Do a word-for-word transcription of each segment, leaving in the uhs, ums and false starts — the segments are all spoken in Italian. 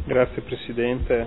Grazie Presidente.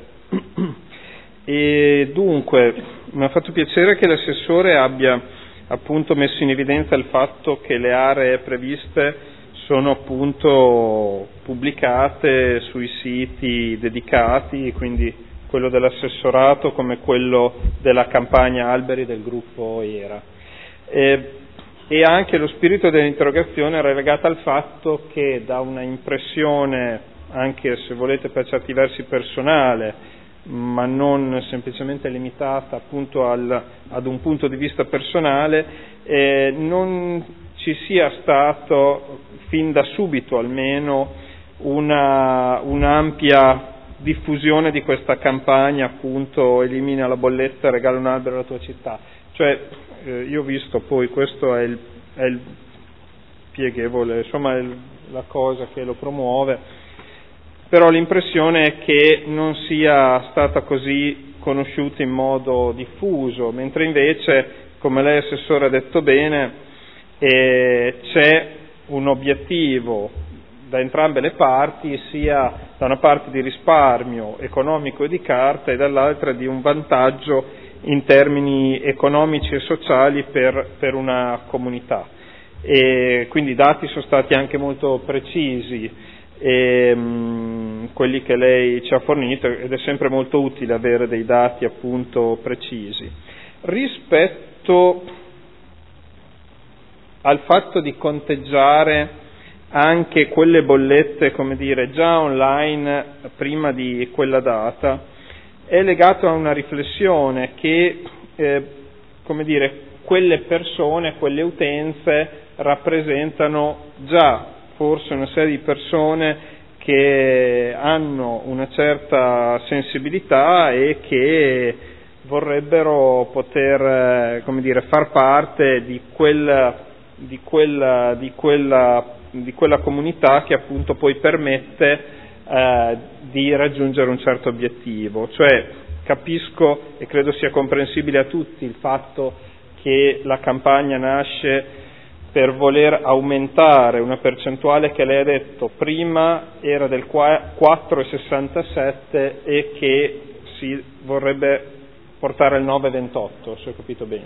E dunque, mi ha fatto piacere che l'assessore abbia appunto messo in evidenza il fatto che le aree previste sono appunto pubblicate sui siti dedicati, quindi quello dell'assessorato come quello della campagna alberi del gruppo ERA. E, e anche lo spirito dell'interrogazione era legato al fatto che da una impressione, anche se volete per certi versi personale, ma non semplicemente limitata appunto al, ad un punto di vista personale, eh, non ci sia stato fin da subito almeno una, un'ampia diffusione di questa campagna appunto elimina la bolletta, regala un albero alla tua città. Cioè eh, io ho visto poi, questo è il, è il pieghevole, insomma è il, la cosa che lo promuove, però l'impressione è che non sia stata così conosciuta in modo diffuso, mentre invece, come lei Assessore ha detto bene, eh, c'è un obiettivo da entrambe le parti, sia da una parte di risparmio economico e di carta e dall'altra di un vantaggio in termini economici e sociali per, per una comunità. E quindi i dati sono stati anche molto precisi, e, mh, quelli che lei ci ha fornito, ed è sempre molto utile avere dei dati appunto precisi. Rispetto al fatto di conteggiare anche quelle bollette, come dire, già online prima di quella data, è legato a una riflessione che, eh, come dire, quelle persone, quelle utenze rappresentano già forse una serie di persone che hanno una certa sensibilità e che vorrebbero poter, come dire, far parte di quel, di quella, di quella, di quella comunità che appunto poi permette eh, di raggiungere un certo obiettivo. Cioè capisco e credo sia comprensibile a tutti il fatto che la campagna nasce per voler aumentare una percentuale che lei ha detto prima era del quattro virgola sessantasette e che si vorrebbe portare al nove virgola ventotto, se ho capito bene.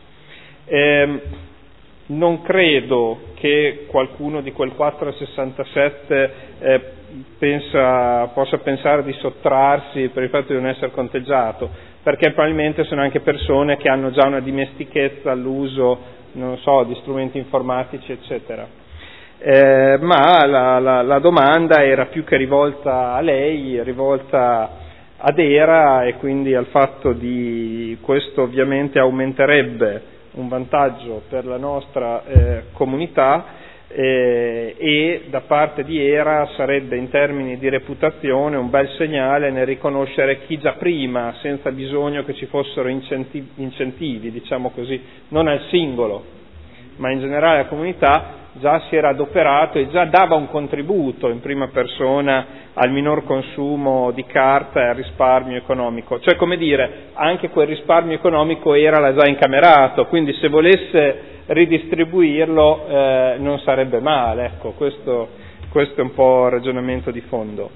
Ehm, non credo che qualcuno di quel quattro virgola sessantasette eh, pensa, possa pensare di sottrarsi per il fatto di non essere conteggiato, perché probabilmente sono anche persone che hanno già una dimestichezza all'uso, non so, di strumenti informatici, eccetera. Eh, ma la, la, la domanda era più che rivolta a lei, rivolta ad ERA, e quindi al fatto di questo ovviamente aumenterebbe un vantaggio per la nostra eh, comunità eh, e da parte di ERA sarebbe in termini di reputazione un bel segnale nel riconoscere chi già prima, senza bisogno che ci fossero incentivi, incentivi diciamo così, non al singolo, ma in generale alla comunità, già si era adoperato e già dava un contributo in prima persona al minor consumo di carta e al risparmio economico. Cioè, come dire, anche quel risparmio economico ERA l'ha già incamerato, quindi se volesse ridistribuirlo eh, non sarebbe male. Ecco, questo, questo è un po' il ragionamento di fondo.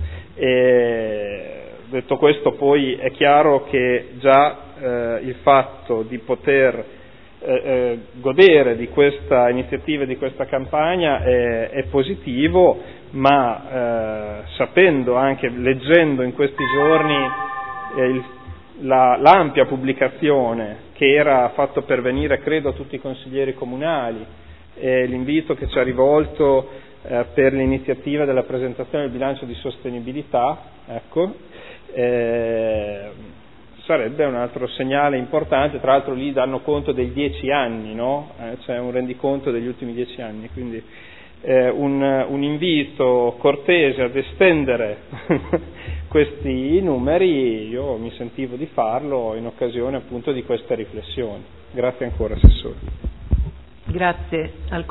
E, detto questo, poi è chiaro che già eh, il fatto di poter Eh, eh, godere di questa iniziativa, di questa campagna è, è positivo, ma eh, sapendo anche, leggendo in questi giorni eh, il, la, l'ampia pubblicazione che era fatto pervenire credo a tutti i consiglieri comunali, e l'invito che ci ha rivolto eh, per l'iniziativa della presentazione del bilancio di sostenibilità, ecco, eh, sarebbe un altro segnale importante. Tra l'altro lì danno conto dei dieci anni, no? Eh, c'è un rendiconto degli ultimi dieci anni, quindi eh, un, un invito cortese ad estendere questi numeri, io mi sentivo di farlo in occasione appunto di queste riflessioni. Grazie ancora Assessore. Grazie al